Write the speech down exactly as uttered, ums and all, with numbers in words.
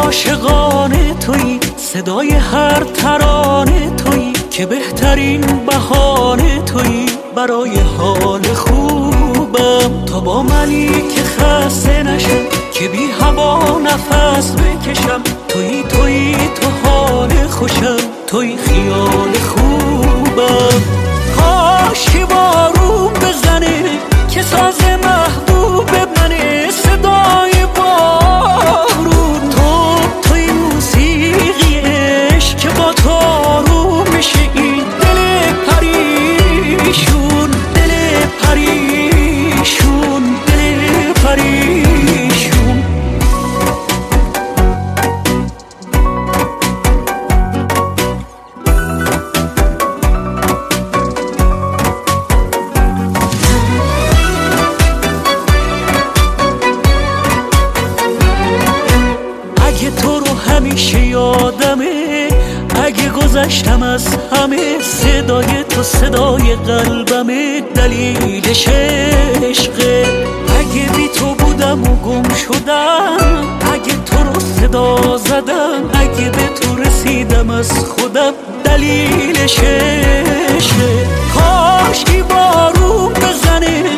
عاشقانه تویی، صدای هر ترانه تویی، که بهترین بهانه تویی برای حال خوبم. تا با منی که خسته نشم، که بی هوا نفس بکشم، تویی تویی تو حال خوشم، تویی خیال خوبم. کاش که بارون بزنه که ساز محبوب منه، صدای بارون تو، توی موسیقی عشق که با تو آروم میشه این دل پریشون، دل پریشون، دل پریشون. اگه تو رو همیشه یادمه، اگه گذشتم از همه، صدای تو صدای قلبمه، دلیلش عشقه. اگه بی تو بودم و گم شدم، اگه تو رو صدا زدم، اگه به تو رسیدم از خودم، دلیلش عشقه. کاش که بارون بزنه